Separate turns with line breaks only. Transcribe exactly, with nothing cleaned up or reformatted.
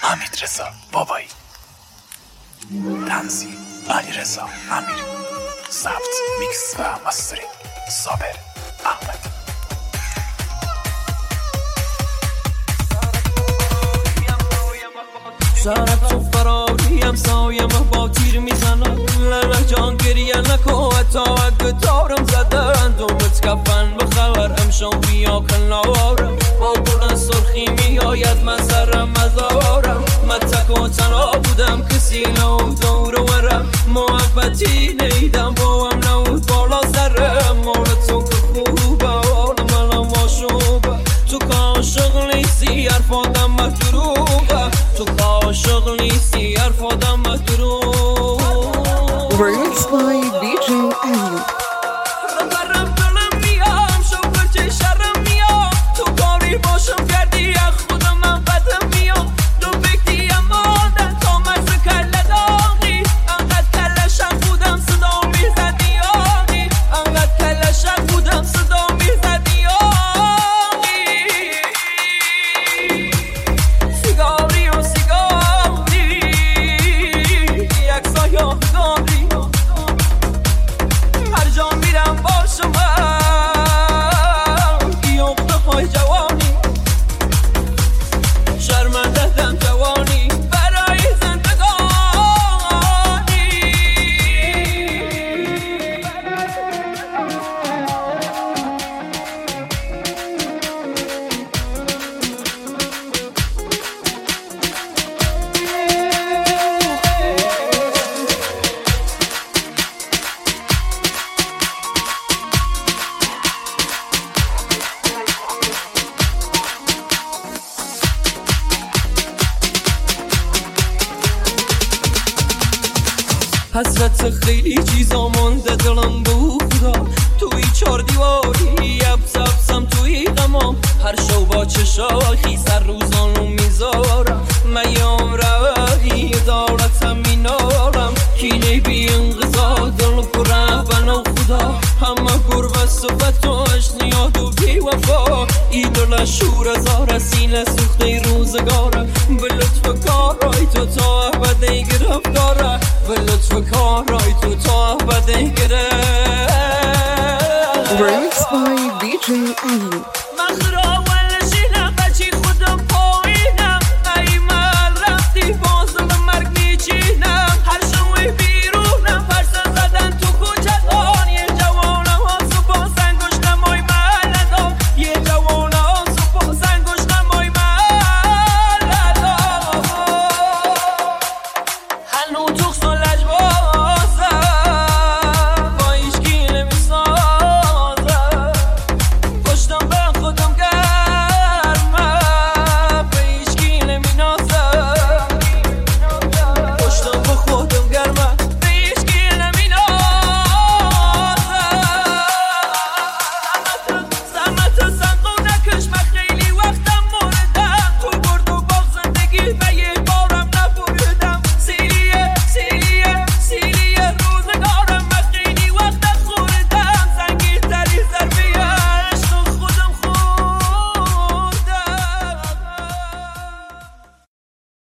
حمید رضا بابایی، تنظیم علی رضا امیری، ضبط میکس و مسترینگ صابر احمدی.
سرت تو فراریم سایم با تیر میزنم لنه جان گریه نکو حتی اگه دارم زدن دومت کفن بخبر امشو بیا کنارم با بلند سرخی میاید منظرم مزارم من تک و تنها بودم کسی نو دور ورم محبتی نیدم با هم نود بالا سرم مال تو که خوبه حال منم ماشوبه تو که عاشق نیستی حرفادم مدروبه تو که عاشق نیستی حرفادم مدروبه.
Remixed by دی جی Ayub.
رم دلم میام شوکر چه شرم میام تو کاری باشم کردی از خودم من بدم میام دو بکتی امادن تا مرز کل داغی انقدر کلشم بودم صدا میزدی آقی انقدر کلشم بودم صدا میزدی آقی سیگاری و سیگاری یک سایه داری هر جا میرم باشم یخته های جوانی شرمنده دم جوانی برای زندگانی. حسرت خیلی چیزا مونده دلم بو خدا توی چار دیواری ابز ابزم توی غمام هر شو با چشاخی سر روزانو میذارم میام روی دارتم مینارم کینه بی انقضا دل پره بنا خدا همه گربه صفت و اشنیاد و بی وفا ای دل شور زار سینه سوخته روزگاره به لطف کارای تو تا ابده گرفتاره به لطف کارای تو تا ابده گرفت.
Remixed by دی جی Ayub.